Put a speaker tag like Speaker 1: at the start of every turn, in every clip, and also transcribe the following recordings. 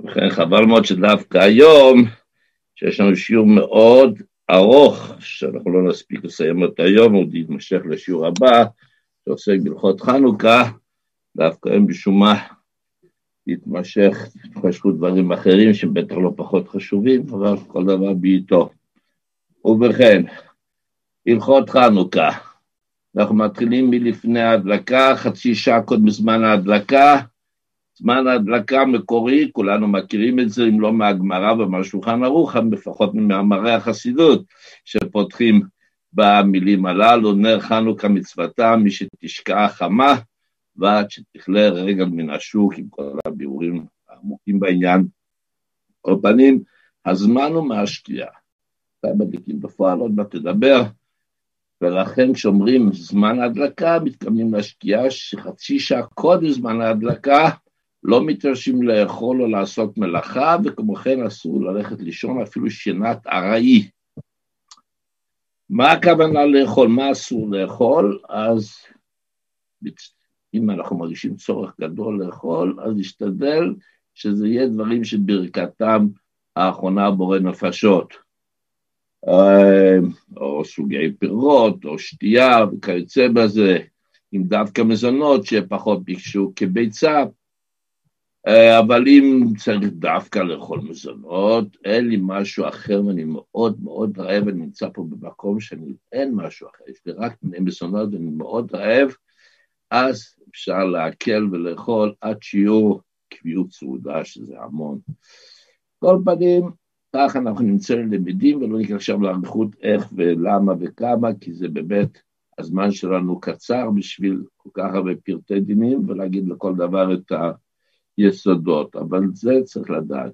Speaker 1: וכן חבל מאוד שדווקא היום, שיש לנו שיעור מאוד ארוך, שאנחנו לא נספיק לסיים אותו היום, הוא יתמשך לשיעור הבא, שעוסק בהלכות חנוכה, דווקא הם בשום מה יתמשך, חשבו דברים אחרים שבטח לא פחות חשובים, אבל כל דבר בעיתו. ובכן, הלכות חנוכה, אנחנו מתחילים מלפני ההדלקה, חצי שעה קודם זמן ההדלקה, זמן ההדלקה המקורי, כולנו מכירים את זה, אם לא מהגמרא ומהשולחן ערוך, לפחות ממאמרי החסידות, שפותחים במילים הללו, נר חנוכה מצוותה, מי שתשקע חמה, ועד שתכלה רגל מן השוק, עם כל הבירורים העמוקים בעניין. כל פנים, הזמן הוא מהשקיעה. מדליקים בפועל, עוד מעט תדבר, ולכן כשאומרים זמן ההדלקה, מתכוונים להשקיעה שחצי שעה קודם זמן ההדלקה, לא מתרשים לאכול או לעשות מלאכה, וכמו כן אסור ללכת לישון אפילו שינת ארעי. מה הכוונה לאכול? מה אסור לאכול? אז אם אנחנו מרגישים צורך גדול לאכול, אז נשתדל שזה יהיה דברים שברכתם האחרונה בורא נפשות. או סוגי פירות, או שתייה, וכיוצא בזה, עם דווקא מזונות שפחות ביקשו כביצה, אבל אם צריך דווקא לאכול מזונות, אין לי משהו אחר, ואני מאוד מאוד רעב, אני נמצא פה במקום אין משהו אחר, יש לי רק מיני מזונות, ואני מאוד רעב, אז אפשר להקל ולאכול עד שיעור קביעות סעודה, שזה המון. כל פנים, כך אנחנו נמצא למדים, ולא נקרא עכשיו לאריכות איך ולמה וכמה, כי זה באמת הזמן שלנו קצר בשביל כל כך הרבה פרטי דינים, ולהגיד לכל דבר את היסודות. אבל זה צריך לדעת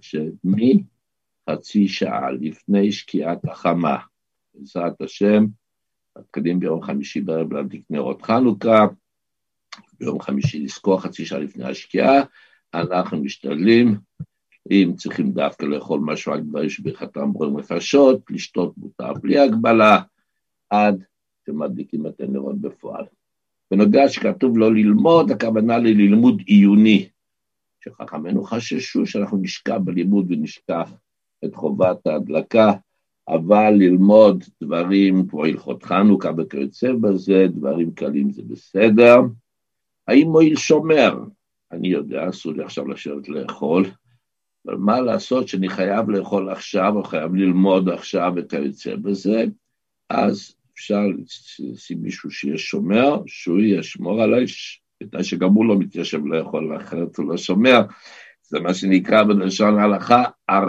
Speaker 1: חצי שעה לפני שקיעת החמה, בעזרת השם, מתחילים ביום חמישי בערב להדליק נרות חנוכה, ביום חמישי לזכור חצי שעה לפני השקיעה, אנחנו משתדלים, אם צריכים דווקא לאכול משהו הגברי שברכתם בורא נפשות, לשתות מותר בלי הגבלה, עד שמדליקים את הנרות בפועל. בנוגע שכתוב לא ללמוד, הכוונה ללימוד עיוני, שחכמינו חששו שאנחנו נשכח בלימוד ונשכח את חובת ההדלקה, אבל ללמוד דברים כמו הלכות חנוכה וכיוצא בזה, דברים קלים זה בסדר. האם מועיל שומר? אני יודע, אסור לי עכשיו לשבת לאכול, אבל מה לעשות שאני חייב לאכול עכשיו, או חייב ללמוד עכשיו וכיוצא בזה, אז אפשר לשים מישהו שיהיה שומר, שהוא ישמור עליי, בתנאי שגם הוא לא מתיישב לאכול, אחרת הוא לא שומר, זה מה שנקרא בלשון ההלכה,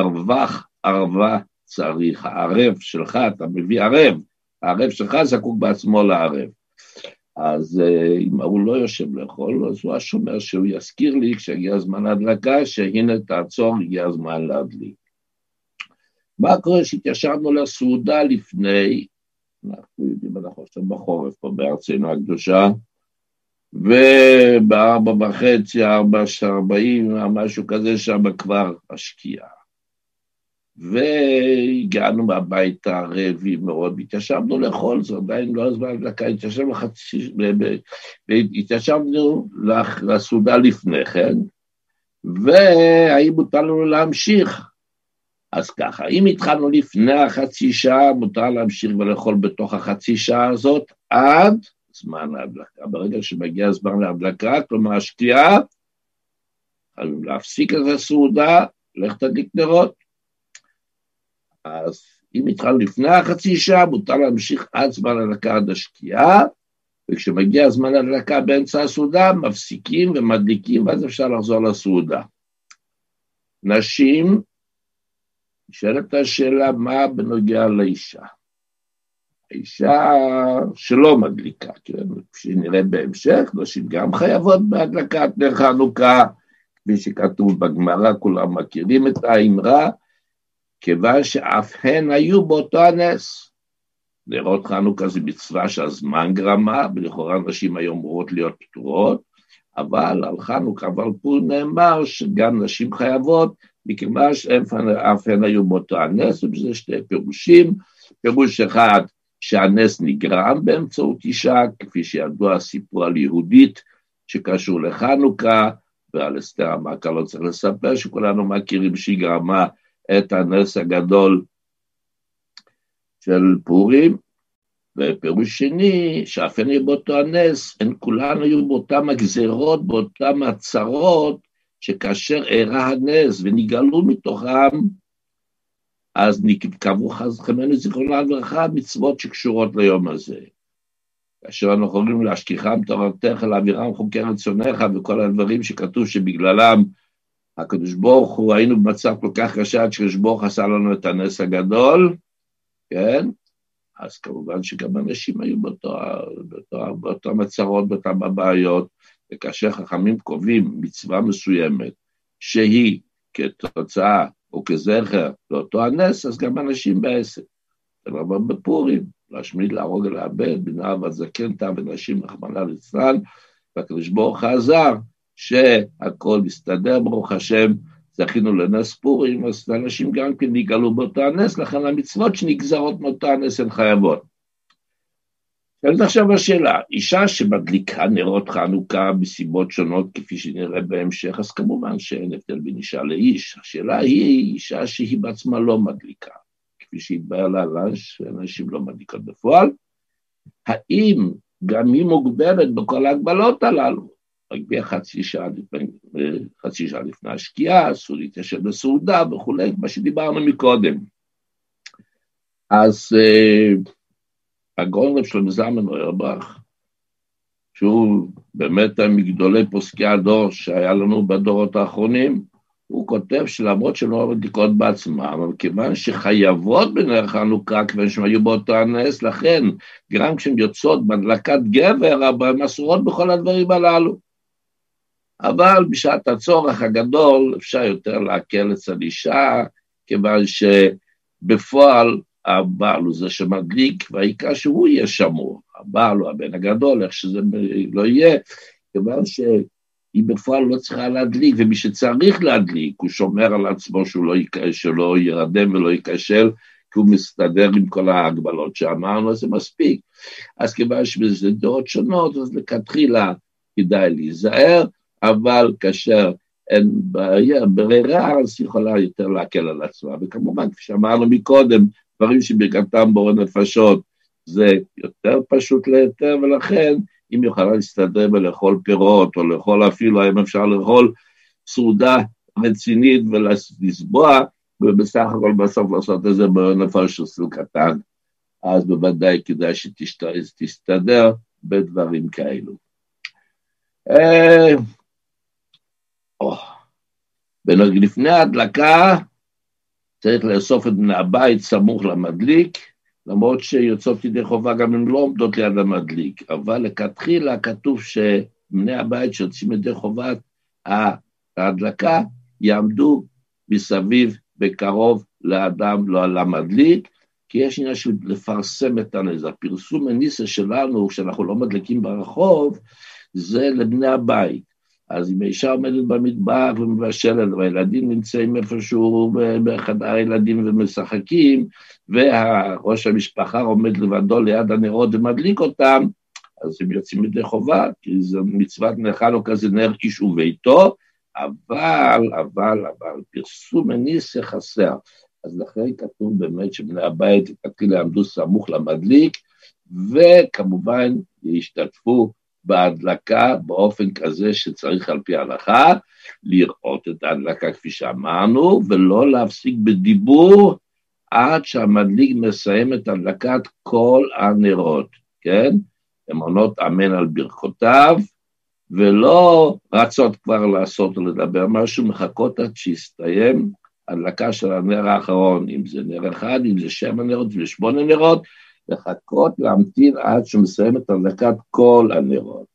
Speaker 1: ערבה צריך, הערב שלך, אתה מביא ערב, הערב שלך זקוק בעצמו לערב, אז אם הוא לא יושב לאכול, אז הוא השומר שהוא יזכיר לי, כשהגיע הזמן ההדלקה, שהנה תעצור, הגיע הזמן להדליק. מה קורה שהתיישבנו לסעודה לפני, אנחנו יודעים, אנחנו עכשיו בחורף פה בארצנו הקדושה, וב4:30, 4:40, משהו כזה שם כבר השקיעה. והגענו מהביתה רעבים מאוד, והתיישבנו לאכול, זה עדיין לא הזמן ההדלקה, והתיישבנו לסעודה לפני כן, והאם מותר לנו להמשיך? אז ככה, אם התחלנו לפני החצי שעה, מותר להמשיך ולאכול בתוך החצי שעה הזאת, עד זמן ההדלקה. ברגע שמגיע הזמן להדלקה, כלומר השקיעה, חייבים להפסיק את הסעודה, לך תדליק נרות. אז אם התחלנו לפני החצי שעה, מותר להמשיך עד זמן ההדלקה עד השקיעה, וכשמגיע הזמן ההדלקה באמצע הסעודה, מפסיקים ומדליקים, ואז אפשר לחזור לסעודה. נשים, נשאלת השאלה מה בנוגע לאישה. האישה שלא מדליקה, כן? שנראה בהמשך, נשים גם חייבות בהדלקת נר חנוכה, כפי שכתוב בגמרא, כולם מכירים את האמרה, כיוון שאף הן היו באותו הנס. נרות חנוכה זה מצווה שהזמן גרמה, ולכאורה נשים היום אמורות להיות פטורות, אבל על חנוכה ועל פורים נאמר שגם נשים חייבות, מכיוון שאף הן היו באותו הנס, וזה שתי פירושים, פירוש אחד שהנס נגרם באמצעות אישה, כפי שידוע הסיפור על יהודית שקשור לחנוכה, ועל אסתר המלכה לא צריך לספר, שכולנו מכירים שהיא גרמה את הנס הגדול של פורים, ופירוש שני, שאף אין היו באותו הנס, הן כולן היו באותם הגזרות, באותם הצרות, שכאשר אירע הנס ונגאלו מתוכם, אז קבעו חכמינו זיכרונם לברכה מצוות שקשורות ליום הזה. כאשר אנחנו יכולים להשכיחם תורתך, להעבירם חוקי רצונך, וכל הדברים שכתוב שבגללם הקדוש ברוך הוא, היינו במצב כל כך קשה, עד שקדוש ברוך הוא עשה לנו את הנס הגדול, כן? אז כמובן שגם אנשים היו באותו מצרות, באותם הבעיות, וכאשר חכמים קובעים מצווה מסוימת, שהיא כתוצאה או כזכר לאותו הנס, אז גם אנשים בעסק. אבל בפורים, להשמיד, להרוג, לאבד, בנער וזקן, תא ונשים, רחמנא ליצלן, והקדוש ברוך הוא עזר, שהכל מסתדר, ברוך השם, זכינו לנס פורים, אז אנשים גם כן נגאלו באותו הנס, לכן המצוות שנגזרות מאותו הנס הן חייבות. עכשיו השאלה, אישה שמדליקה נרות חנוכה מסיבות שונות, כפי שנראה בהמשך, אז כמובן שאין הבדל בין אישה לאיש. השאלה היא אישה שהיא בעצמה לא מדליקה, כפי שהתבהר להלן שאנשים לא מדליקות בפועל. האם גם היא מוגבלת בכל ההגבלות הללו? רק בחצי שעה לפני השקיעה, אסור להתיישב בסעודה וכו', מה שדיברנו מקודם. אז הגאון רב שלמה זלמן אוירבך, שהוא באמת מגדולי פוסקי הדור שהיה לנו בדורות האחרונים, הוא כותב שלמרות שלא מדליקות בעצמם, אבל כיוון שחייבות בנר חנוכה, כיוון שהם היו באותו הנס, לכן גם כשהן יוצאות בהדלקת גבר, אבל הן אסורות בכל הדברים הללו. אבל בשעת הצורך הגדול אפשר יותר להקל אצל אישה, כיוון שבפועל הבעל הוא זה שמדליק, והעיקר שהוא יהיה שמור, הבעל הוא הבן הגדול, איך שזה לא יהיה, כיוון שהיא בפועל לא צריכה להדליק, ומי שצריך להדליק, הוא שומר על עצמו שלא ירדם ולא ייכשל, כי הוא מסתדר עם כל ההגבלות שאמרנו, אז זה מספיק. אז כיוון שבזה דעות שונות, אז לכתחילה כדאי להיזהר, אבל כאשר אין ברירה, אז יכולה יותר להקל על עצמה, וכמובן, כפי שאמרנו מקודם, דברים שברכתם בורא נפשות, זה יותר פשוט ליותר, ולכן, אם יכולה להסתדר ולאכול פירות, או לאכול אפילו, האם אפשר לאכול סעודה רצינית ולסבוע, ובסך הכל בסוף לעשות את זה בורא נפש של סל קטן, אז בוודאי כדאי שתסתדר בדברים כאלו. לפני ההדלקה, צריך לאסוף את בני הבית סמוך למדליק, למרות שיוצאות ידי חובה גם אם לא עומדות ליד המדליק, אבל לכתחילה כתוב שבני הבית שיוצאים ידי חובת ההדלקה, יעמדו מסביב בקרוב לאדם, לא על המדליק, כי יש עניין של לפרסם את הנס. הפרסום הניסה שלנו, כשאנחנו לא מדליקים ברחוב, זה לבני הבית. אז אם האישה עומדת במטבח ומבשלת, והילדים נמצאים איפשהו בחדר הילדים ומשחקים, והראש המשפחה עומד לבדו ליד הנרות ומדליק אותם, אז הם יוצאים ידי חובה, כי זה מצוות נר חנוכה, זה נר איש וביתו, אבל, פרסום הניסה חסר. אז לכן כתוב באמת שבני הבית כתחילה עמדו סמוך למדליק, וכמובן ישתתפו בהדלקה באופן כזה שצריך על פי ההלכה, לראות את ההדלקה כפי שאמרנו, ולא להפסיק בדיבור, עד שהמדליק מסיים את הדלקת כל הנרות, כן? הן עונות אמן על ברכותיו, ולא רצות כבר לעשות או לדבר משהו, מחכות עד שיסתיים הדלקה של הנר האחרון, אם זה נר אחד, אם זה 7 נרות ו8 נרות, לחכות להמתין עד שמסיים את הדלקת כל הנרות.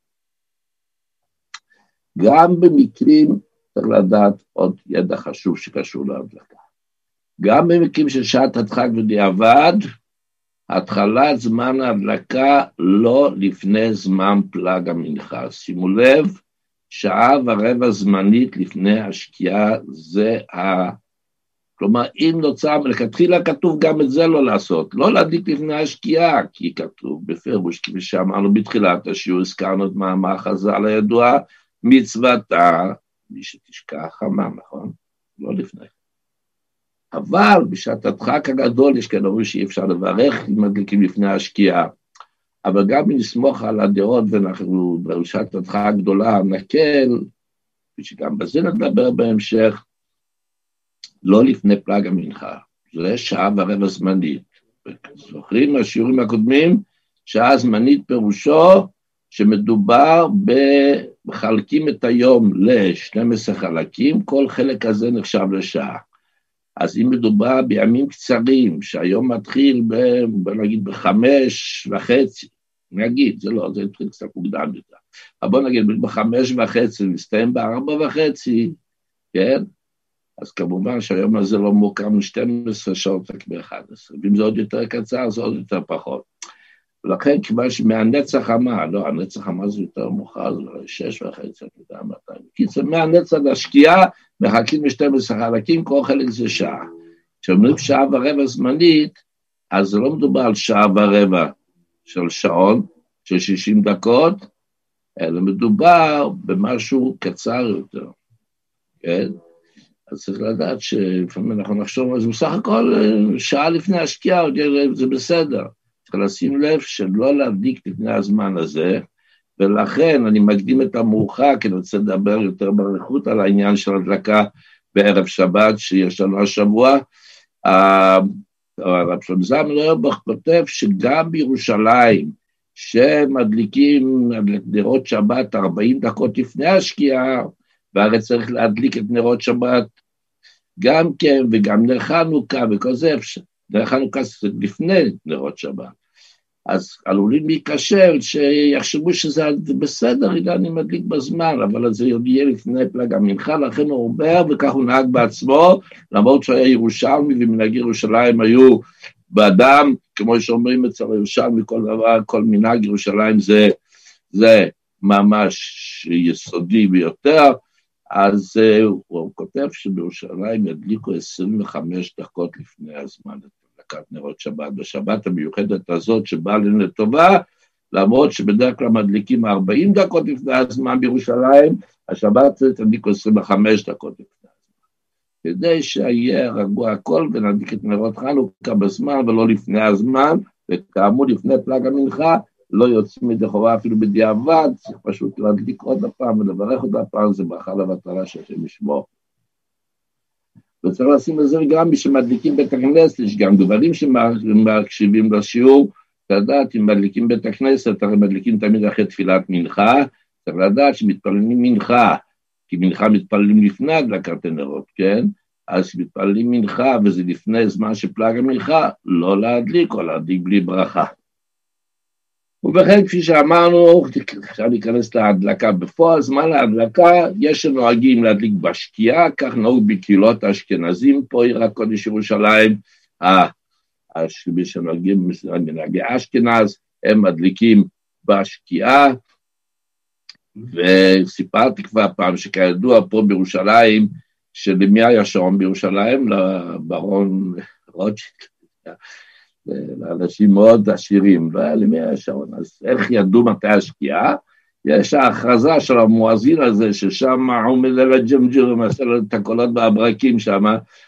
Speaker 1: גם במקרים, צריך לדעת עוד ידע חשוב שקשור להדלקה, גם במקרים של שעת הדחק ודיעבד, התחלת זמן ההדלקה לא לפני זמן פלג המנחה. שימו לב, 1.25 שעה זמנית לפני השקיעה, כלומר, אם נוצר, לכתחילה כתוב גם את זה לא לעשות, לא להדליק לפני השקיעה, כי כתוב בפירוש, כפי שאמרנו בתחילת השיעור, הזכרנו את מאמר חז"ל הידוע, מצוותה מי שתשקע חמה, נכון? לא לפני. אבל בשעת הדחק הגדול יש כאלה אומרים שאי אפשר לברך אם מדליקים לפני השקיעה. אבל גם אם נסמוך על הדעות ואנחנו בשעת הדחק הגדולה נקל, שגם בזה נדבר בהמשך, לא לפני פלג המנחה. זה שעה ורבע זמנית. זוכרים מהשיעורים הקודמים, שעה זמנית פירושו שמדובר בחלקים את היום ל-12 חלקים, כל חלק הזה נחשב לשעה. אז אם מדובר בימים קצרים, שהיום מתחיל נגיד ב5:30, נגיד, זה התחיל קצת מוקדם יותר, אבל בוא נגיד ב5:30, מסתיים ב4:30, כן? אז כמובן שהיום הזה לא מורכב מ12 שעות רק ב11, ואם זה עוד יותר קצר, זה עוד יותר פחות. ולכן כיוון שמהנצח חמה, לא, הנצח חמה זה יותר מאוחר, זה 6:30, אני יודע מתי. קיצר, מהנצח לשקיעה, מחכים מ12 חלקים, כל חלק זה שעה. כשאומרים שעה ורבע זמנית, אז זה לא מדובר על שעה ורבע של שעון, של 60 דקות, אלא מדובר במשהו קצר יותר, כן? אז צריך לדעת שלפעמים אנחנו נחשוב על זה, בסך הכל שעה לפני השקיעה, זה בסדר. צריך לשים לב שלא להדליק לפני הזמן הזה, ולכן אני מקדים את המאוחר, כי אני רוצה לדבר יותר באריכות על העניין של הדלקה בערב שבת, שיש לנו השבוע. הרב שלום זלמן אוירבך כותב שגם בירושלים, שמדליקים נרות שבת 40 דקות לפני השקיעה, והרי צריך להדליק את נרות שבת גם כן, וגם נר חנוכה, וכל זה אפשר. נר חנוכה זה לפני נרות שבת. אז עלולים להיכשל, שיחשבו שזה בסדר, אני מדליק בזמן, אבל זה יהיה לפני פלג המנחה, לכן הוא אומר, וכך הוא נהג בעצמו, למרות שהיה ירושלמי, ומנהגי ירושלים היו באדם, כמו שאומרים אצל ירושלמי, כל דבר, כל מנהג ירושלים זה ממש יסודי ביותר, אז הוא כותב שבירושלים ידליקו 25 דקות לפני הזמן, הדלקת נרות שבת, בשבת המיוחדת הזאת שבאה לנו לטובה, למרות שבדרך כלל מדליקים 40 דקות לפני הזמן בירושלים, השבת תדליקו 25 דקות לפני הזמן, כדי שיהיה רגוע הכל ונדליק את נרות חנוכה בזמן ולא לפני הזמן, וכאמור לפני פלג המנחה, לא יוצאים מדי חובה אפילו בדיעבד, צריך פשוט להדליק עוד הפעם ולברך עוד הפעם, זה ברכה למטרה שהשם ישמור. וצריך לשים לזה גם שמדליקים בית הכנסת, יש גם גברים שמקשיבים לשיעור, צריך לדעת אם מדליקים בית הכנסת, הרי מדליקים תמיד אחרי תפילת מנחה, צריך לדעת שמתפללים מנחה, כי מנחה מתפללים לפני הדלקת הנרות, כן? אז מתפללים מנחה וזה לפני זמן שפלג המנחה, לא להדליק או להדליק בלי ברכה. ובכן, כפי שאמרנו, עכשיו ניכנס להדלקה בפועל, זמן ההדלקה, יש שנוהגים להדליק בשקיעה, כך נהוג בקהילות האשכנזים, פה עיר הקודש ירושלים, מי שנוהגים מנהגי אשכנז, הם מדליקים בשקיעה, וסיפרתי כבר פעם שכידוע פה בירושלים, שלמי היה שעון בירושלים? לברון רוטשילד, לאנשים מאוד עשירים, למי היה שעון? אז איך ידעו מתי השקיעה? יש ההכרזה של המואזין הזה, ששם עומד על הג'מג'ר, ומעשה לו את הקולות והברקים שם,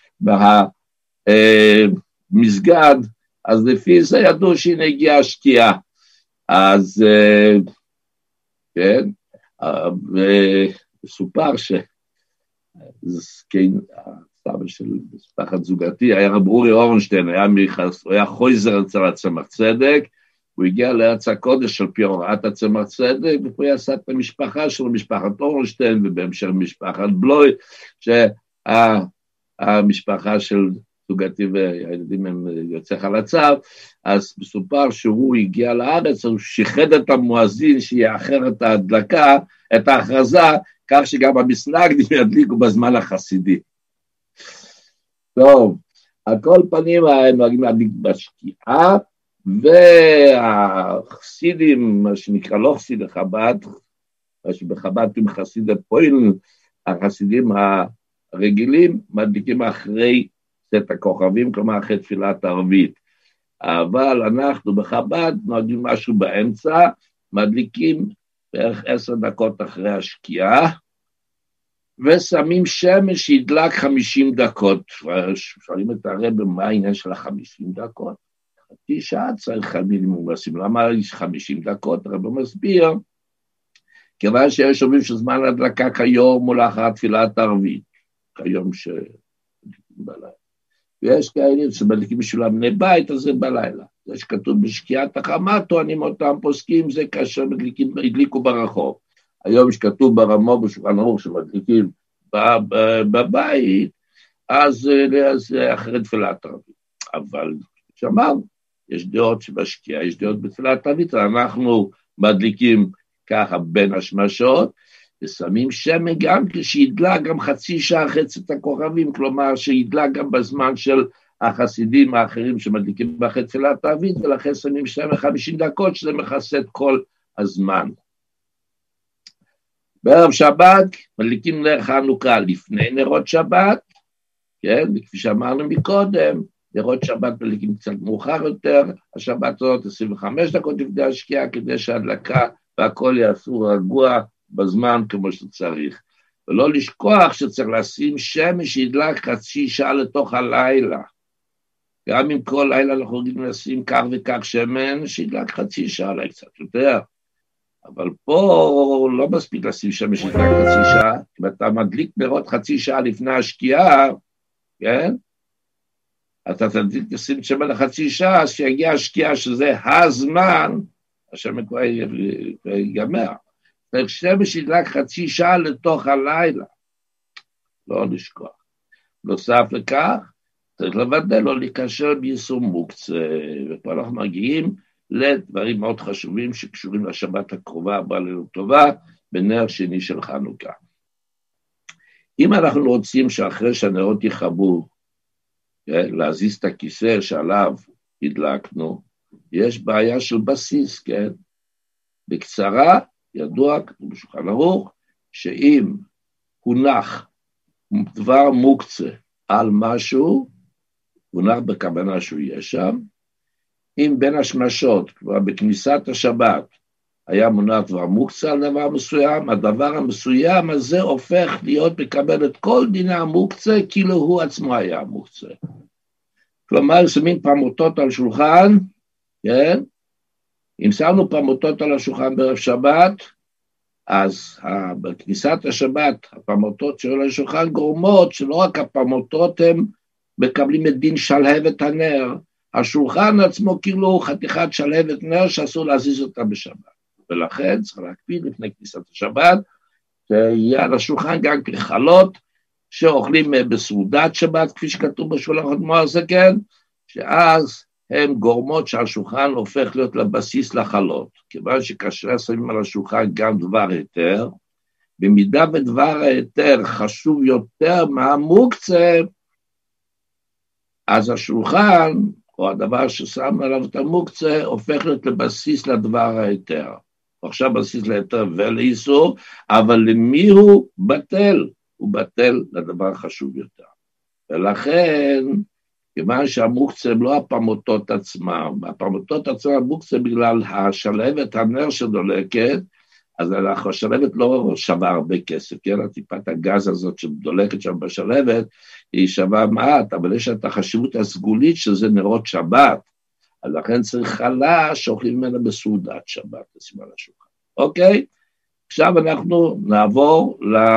Speaker 1: במסגד, אז לפי זה ידעו שהנה הגיעה השקיעה. אז כן, וסופר זקן, הסבא של משפחת זוגתי, היה רב אורי אורנשטיין, היה חויזר אצל הצמח צדק, הוא הגיע לארץ הקודש על פי הוראת הצמח צדק, ופה יעשה את המשפחה שלו, משפחת אורנשטיין, ובהמשך משפחת בלוי, שהמשפחה של זוגתי והילדים הם יוצא חלציו, אז מסופר שהוא הגיע לארץ, הוא שיחד את המואזין שיאחר את ההדלקה, את ההכרזה, כך שגם המסנגדים ידליקו בזמן החסידי. טוב, על כל פנים נוהגים להדליק בשקיעה, והחסידים, מה שנקרא לא חסיד חב"ד, מה שבחב"ד הם חסידי פועל, החסידים הרגילים מדליקים אחרי צאת הכוכבים, כלומר אחרי תפילת ערבית. אבל אנחנו בחב"ד נוהגים משהו באמצע, מדליקים בערך 10 דקות אחרי השקיעה, ושמים שמש שידלק 50 דקות. שואלים את הרב, מה העניין של 50 דקות? חצי שעה צריך מינימום לשים, למה יש 50 דקות? הרב מסביר, כיוון שיש אומרים שזמן הדלקה כיום הוא לאחר תפילת ערבית, כיום בלילה. ויש כאלה שמדליקים בשביל בני בית, אז זה בלילה. זה שכתוב בשקיעת החמה, טוענים אותם פוסקים, זה כאשר הדליקו ברחוב. היום שכתוב ברמו בשולחן ערוך שמדליקים בבית, אז אחרי תפילת ערבית. אבל שאמרנו, יש דעות שבשקיעה, יש דעות בתפילת ערבית, אנחנו מדליקים ככה בין השמשות, ושמים שמן גם כשידלק גם חצי שעה חצת הכוכבים, כלומר שידלק גם בזמן של החסידים האחרים שמדליקים אחרי תפילת ערבית, ולכן שמים שמן 50 דקות, שזה מכסה את כל הזמן. בערב שבת מדליקים נר חנוכה לפני נרות שבת, כן, וכפי שאמרנו מקודם, נרות שבת מדליקים קצת מאוחר יותר, השבת הזאת 25 דקות לפני השקיעה, כדי שההדלקה והכל יעשו רגוע בזמן כמו שצריך. ולא לשכוח שצריך לשים שמש שידלק חצי שעה לתוך הלילה. גם אם כל לילה אנחנו רוצים לשים כך וכך שמן, שידלק חצי שעה, אולי קצת יותר. אבל פה לא מספיק לשים שמש שידלק חצי שעה, אם אתה מדליק נרות חצי שעה לפני השקיעה, כן? אתה תדליק לשים שמן לחצי שעה, שיגיע השקיעה שזה הזמן, השמן כבר ייגמר. שמש ידלק חצי שעה לתוך הלילה, לא לשכוח. נוסף לכך, צריך לוודא לא להיקשר ביישום מוקצה, ופה אנחנו מגיעים לדברים מאוד חשובים שקשורים לשבת הקרובה הבאה לנו טובה, בנר שני של חנוכה. אם אנחנו רוצים שאחרי שהנרות יכבו, להזיז את הכיסא שעליו הדלקנו, יש בעיה של בסיס, כן? בקצרה, ידוע, בשולחן ערוך, שאם הונח דבר מוקצה על משהו, הונח בכוונה שהוא יהיה שם, אם בין השמשות, כבר בכניסת השבת, היה מונח דבר מוקצה על דבר מסוים, הדבר המסוים הזה הופך להיות מקבל את כל דיני המוקצה, כאילו הוא עצמו היה מוקצה. כלומר, שמים פמוטות על שולחן, כן? אם שמנו פמוטות על השולחן בערב שבת, אז בכניסת השבת, הפמוטות של השולחן גורמות, שלא רק הפמוטות הם מקבלים את דין שלהבת הנר, השולחן עצמו כאילו חתיכת שלהבת נר שאסור להזיז אותה בשבת. ולכן צריך להקפיד לפני כניסת השבת, שיהיה על השולחן גם כחלות, שאוכלים בסעודת שבת, כפי שכתוב בשולחן אדמו"ר הזקן, שאז הם גורמות שהשולחן הופך להיות לבסיס לחלות, כיוון שכאשר שמים על השולחן גם דבר היתר, במידה ודבר היתר חשוב יותר מהמוקצה, אז השולחן, או הדבר ששם עליו את המוקצה, הופך להיות לבסיס לדבר היתר. עכשיו בסיס ליתר ולאיסור, אבל למי הוא בטל? הוא בטל לדבר חשוב יותר. ולכן, כיוון שהמוקצה הם לא הפמוטות עצמם, הפמוטות עצמם המוקצה בגלל השלהבת הנר שדולקת, אז השלהבת לא שווה הרבה כסף, כן? טיפת הגז הזאת שדולקת שם בשלהבת, היא שווה מעט, אבל יש את החשיבות הסגולית שזה נרות שבת, אז לכן צריך חלה שאוכלים ממנה בסעודת שבת, לשים על השולחן. אוקיי? עכשיו אנחנו נעבור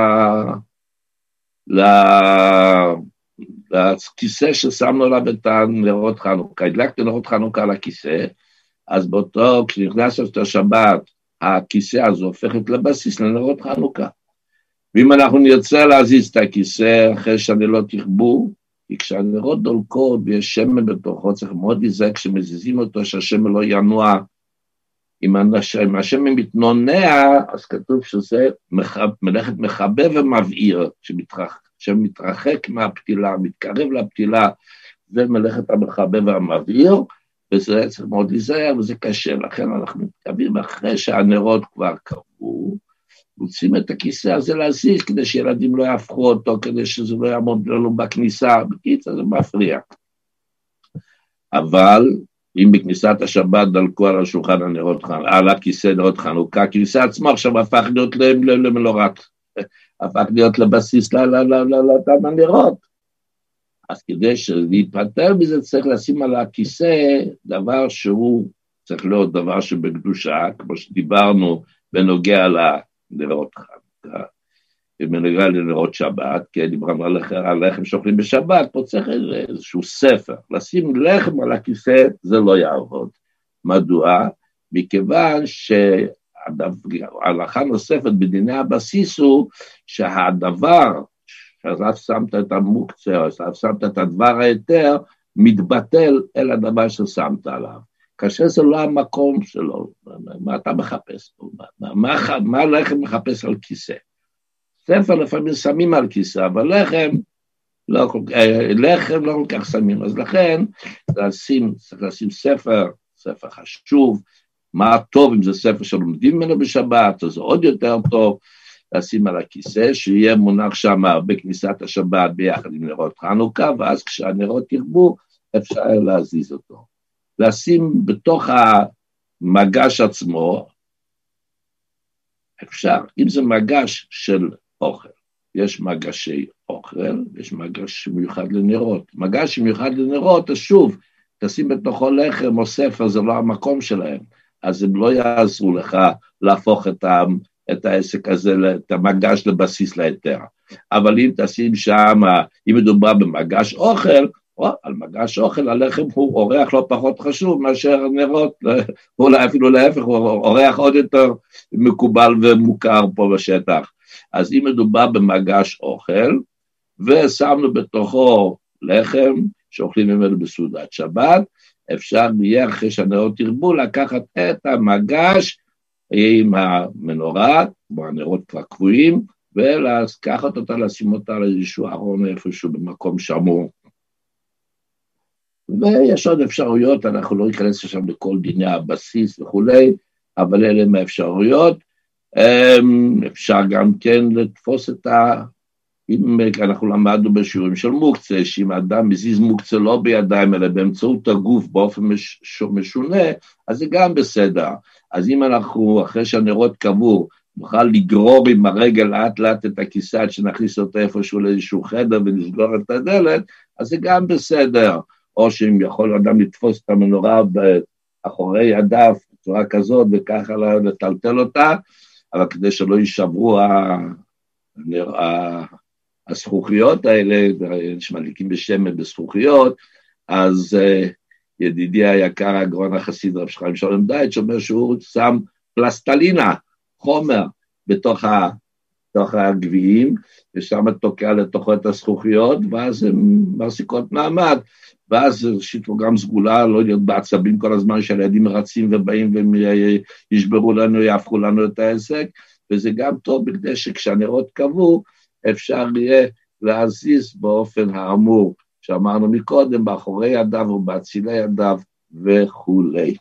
Speaker 1: לכיסא ששמנו עליו את הנרות חנוכה. הדלקנו נרות חנוכה על הכיסא, אז באותו, כשנכנס את השבת, הכיסא הזה הופכת לבסיס לנרות חנוכה. ואם אנחנו נרצה להזיז את הכיסא אחרי שהנרות יכבו, כי כשהנרות דולקות ויש שמן בתוכו, צריך מאוד להיזהר כשמזיזים אותו שהשמן לא ינוע. אם השמן מתנונע, אז כתוב שזה מלאכת מחבב ומבעיר, שמתרחק מהפתילה, מתקרב לפתילה, זה מלאכת המחבב והמבעיר, וזה צריך מאוד להיזהר, וזה קשה, לכן אנחנו מתקרבים אחרי שהנרות כבר קרבו, רוצים את הכיסא הזה להזיז, כדי שילדים לא יהפכו אותו, כדי שזה לא יעמוד לנו בכניסה, בקיצור זה מפריע. אבל אם בכניסת השבת דלקו על השולחן הנרות, על הכיסא נרות חנוכה, הכיסא עצמו עכשיו הפך להיות למנורת, הפך להיות לבסיס לאותם הנרות. אז כדי להתפטר מזה צריך לשים על הכיסא דבר שהוא צריך להיות דבר שבקדושה, כמו שדיברנו בנוגע לנרות חנוכה, בנוגע לנרות שבת, כי דיברנו על לחם שאוכלים בשבת, פה צריך איזשהו ספר, לשים לחם על הכיסא זה לא יעבוד. מדוע? מכיוון שההלכה נוספת בדיני הבסיס הוא שהדבר שעליו שמת את המוקצה, או שעליו שמת את הדבר היתר, מתבטל אל הדבר ששמת עליו. כאשר זה לא המקום שלו, מה אתה מחפש פה? מה לחם מחפש על כיסא? ספר לפעמים שמים על כיסא, אבל לחם לא כל כך שמים, אז לכן צריך לשים ספר חשוב, מה טוב אם זה ספר שלומדים ממנו בשבת, אז זה עוד יותר טוב, לשים על הכיסא, שיהיה מונח שם בכניסת השבת ביחד עם נרות חנוכה, ואז כשהנרות ירבו, אפשר להזיז אותו. לשים בתוך המגש עצמו, אפשר, אם זה מגש של אוכל, יש מגשי אוכל, יש מגש מיוחד לנרות. מגש מיוחד לנרות, אז שוב, תשים בתוכו לחם או ספר, זה לא המקום שלהם, אז הם לא יעזרו לך להפוך את העסק הזה, את המגש לבסיס ליתר. אבל אם תשים שם, אם מדובר במגש אוכל, על מגש אוכל, הלחם הוא אורח לא פחות חשוב מאשר נרות, אולי אפילו להפך, הוא אורח עוד יותר מקובל ומוכר פה בשטח. אז אם מדובר במגש אוכל, ושמנו בתוכו לחם, שאוכלים ממנו בסעודת שבת, אפשר יהיה אחרי שהנרות ירבו, לקחת את המגש עם המנורה, כמו הנרות כבר קבועים, ולקחת אותה, לשים אותה לאיזשהו ארון איפשהו במקום שמור. ויש עוד אפשרויות, אנחנו לא ניכנס עכשיו לכל דיני הבסיס וכולי, אבל אלה הם האפשרויות. אפשר גם כן לתפוס אם אנחנו למדנו בשיעורים של מוקצה, שאם האדם מזיז מוקצה לא בידיים, אלא באמצעות הגוף באופן משונה, אז זה גם בסדר. אז אם אנחנו, אחרי שהנרות קבור, נוכל לגרור עם הרגל לאט לאט את הכיסא, עד שנכניס אותו איפשהו לאיזשהו חדר ונסגור את הדלת, אז זה גם בסדר. או שאם יכול אדם לתפוס את המנורה באחורי הדף, בצורה כזאת, וככה לטלטל אותה, אבל כדי שלא יישברו הזכוכיות האלה, שמדליקים בשמן בזכוכיות, אז ידידי היקר, הגאון החסיד רב חיים שלום דייטש, אומר שהוא שם פלסטלינה, חומר, בתוך הגביעים, ושם תוקע לתוכו את הזכוכיות, ואז הן מחזיקות מעמד, ואז שיתו גם סגולה, לא להיות בעצבים כל הזמן, שהילדים רצים ובאים, והם ישברו לנו, יהפכו לנו את העסק, וזה גם טוב, בכדי שכשהנרות קבעו, אפשר יהיה להזיז באופן האמור, שאמרנו מקודם, באחורי ידיו ובאצילי ידיו וכולי.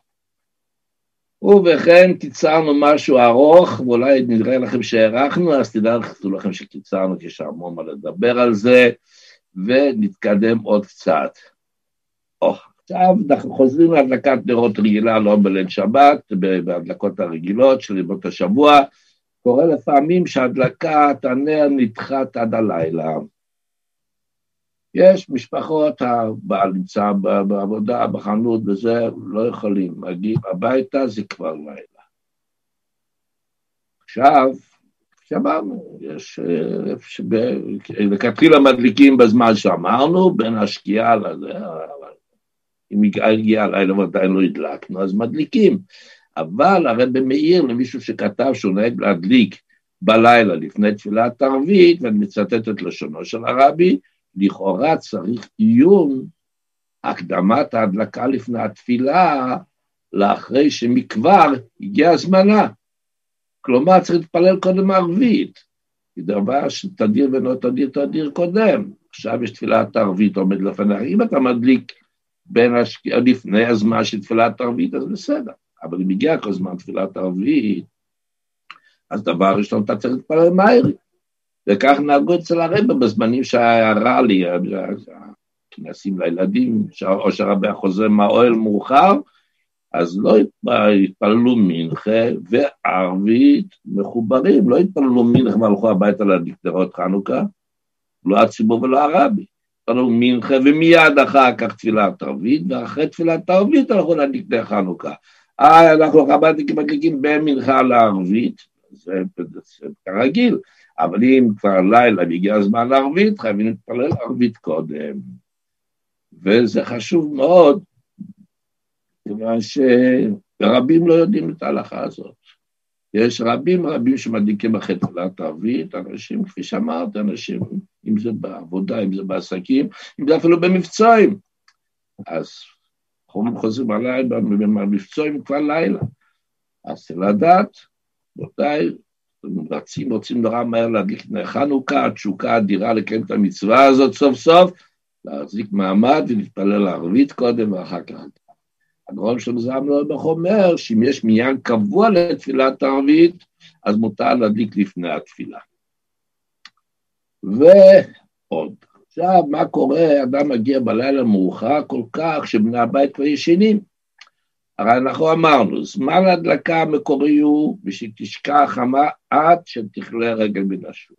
Speaker 1: ובכן, קיצרנו משהו ארוך, ואולי נראה לכם שהערכנו, אז תדעו לכם שקיצרנו, כי יש המון מה לדבר על זה, ונתקדם עוד קצת. עכשיו אנחנו חוזרים להדלקת נרות רגילה, לא בליל שבת, בהדלקות הרגילות של ימות השבוע, קורה לפעמים שהדלקת הנר נדחת עד הלילה. יש משפחות, הבעל נמצא בעבודה, בחנות וזה, לא יכולים, מגיעים הביתה, זה כבר לילה. עכשיו, שאמרנו, יש, לכתחילה מדליקים בזמן שאמרנו, בין השקיעה לזה, אבל אם הגיע הלילה ועדיין לא הדלקנו, אז מדליקים. אבל הרב מאיר למישהו שכתב שהוא נהג להדליק בלילה לפני תפילת ערבית, ואני מצטט את לשונו של הרבי, לכאורה צריך עיון הקדמת ההדלקה לפני התפילה, לאחרי שמכבר הגיע זמנה. כלומר, צריך להתפלל קודם ערבית, דבר שתדיר ולא תדיר קודם. עכשיו יש תפילת ערבית עומד לפני, אם אתה מדליק לפני הזמן של תפילת ערבית, אז בסדר. אבל אם הגיע כל זמן תפילת ערבית, אז דבר ראשון אתה צריך להתפלל מהר. וכך נהגו אצל הרב בזמנים שהרע לי, כנסים לילדים, או שהרבי החוזר מהאוהל מאוחר, אז לא התפללו מנחה וערבית מחוברים, לא התפללו מנחה והלכו הביתה להדליק נרות חנוכה, לא הציבור ולא הרבי, התפללו מנחה ומיד אחר כך תפילת ערבית, ואחרי תפילת ערבית הלכו להדליק נר חנוכה. אנחנו חב"דניקים מדליקים בין מנחה לערבית, זה כרגיל, אבל אם כבר לילה והגיע הזמן לערבית, חייבים להתפלל ערבית קודם. וזה חשוב מאוד, כיוון שרבים לא יודעים את ההלכה הזאת. יש רבים שמדליקים אחרי תפילת ערבית, אנשים, כפי שאמרת, אנשים, אם זה בעבודה, אם זה בעסקים, אם זה אפילו במבצעים. אז אנחנו חוזרים הלילה, במבצעים כבר לילה. אז לדעת, באותי, רוצים נורא מהר להדליק נר חנוכה, התשוקה אדירה לקיים את המצווה הזאת סוף סוף, להחזיק מעמד ולהתפלל ערבית קודם ואחר כך. הגאון שלום זלמן אוירבך אומר שאם יש מניין קבוע לתפילת ערבית, אז מותר להדליק לפני התפילה. ועוד, עכשיו מה קורה? אדם מגיע בלילה מאוחר כל כך שבני הבית כבר ישנים. הרי אנחנו אמרנו, זמן ההדלקה המקורי הוא ושתשקע החמה עד שתכלה רגל מן השוק.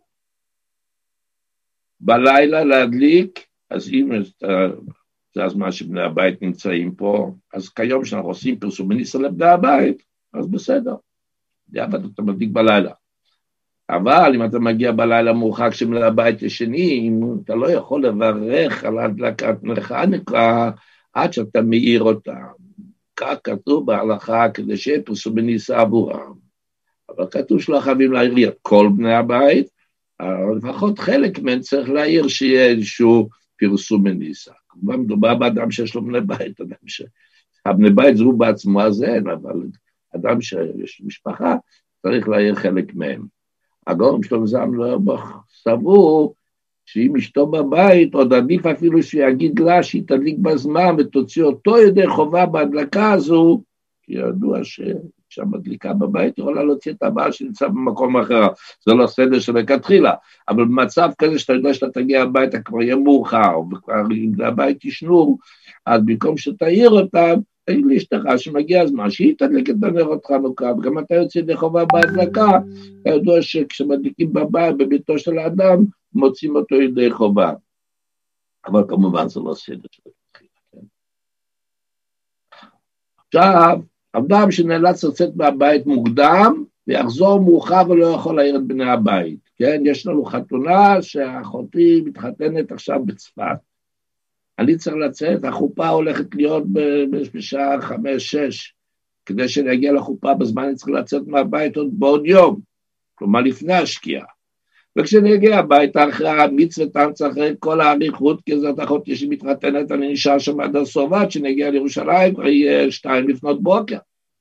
Speaker 1: בלילה להדליק, אז אם זה הזמן שבני הבית נמצאים פה, אז כיום שאנחנו עושים פרסום בניסה לבני הבית, אז בסדר, אבל אתה מדליק בלילה. אבל אם אתה מגיע בלילה מאוחר כשבני הבית ישנים, אתה לא יכול לברך על הדלקת נר חנוכה עד שאתה מאיר אותם. כך כתוב בהלכה כדי שיהיה פרסום בניסה עבורם. אבל כתוב שלא חייבים להעיר את כל בני הבית, לפחות חלק מהם צריך להעיר שיהיה איזשהו פרסום בניסה. כמובן מדובר באדם שיש לו בני בית, הבני בית זהו בעצמו אז אין, אבל אדם שיש משפחה צריך להעיר חלק מהם. הגאון שלום זלמן אוירבך סבור שאם אשתו בבית, עוד עדיף אפילו שיגיד לה שהיא תדליק בזמן ותוציא אותו ידי חובה בהדלקה הזו, כי ידוע שהמדליקה בבית יכולה להוציא את הבעל שנמצא במקום אחר, זה לא סדר שלכתחילה, אבל במצב כזה שאתה יודע שאתה תגיע הביתה כבר יהיה מאוחר, וכבר אם הבית ישנו, אז במקום שתעיר אותם, תגיד לאשתך שמגיע הזמן, שהיא תדליק את הנרות חנוכה, וגם אתה יוצא ידי חובה בהדלקה, אתה יודע שכשמדליקים בבית, בביתו של האדם, מוצאים אותו ידי חובה. אבל כמובן זה לא סדר שלכתחילה. עכשיו, אדם שנאלץ לצאת מהבית מוקדם, ויחזור מאוחר ולא יכול להעיר את בני הבית. כן, יש לנו חתונה שאחותי מתחתנת עכשיו בצפת. אני צריך לצאת, החופה הולכת להיות בשעה 5-6, כדי שאני אגיע לחופה בזמן אני צריך לצאת מהבית עוד בעוד יום, כלומר לפני השקיעה. וכשאני אגיע הביתה אחרי המצוות, אחרי כל האריכות, כי זאת אחותי שמתחתנת, אני נשאר שם עד הסוף, עד שנגיע לירושלים, כבר יהיה 2 לפנות בוקר.